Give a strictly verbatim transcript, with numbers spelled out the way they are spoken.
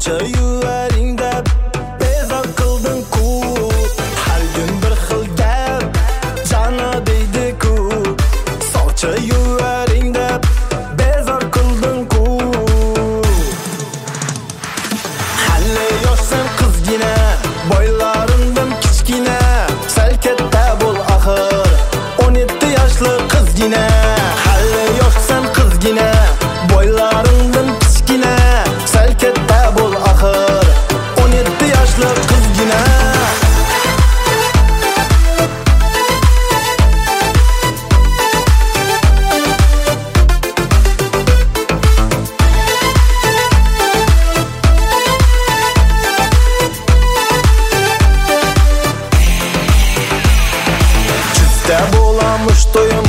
Socha yuvaring deb bezor qilding ku. Har kun bir xil gap jana deydi-ku. Socha yuvaring deb bezor qilding ku. Hali yoshsan qizgina, boylaringdan kichkina, sal katta bo'l axir. o'n yetti yoshli qizgina, hali yoshsan qizgina, boylaringdan kichkina, sal katta bo'l axir. o'n yetti yoshli qizgina. Kuzda bo'lamush to'yim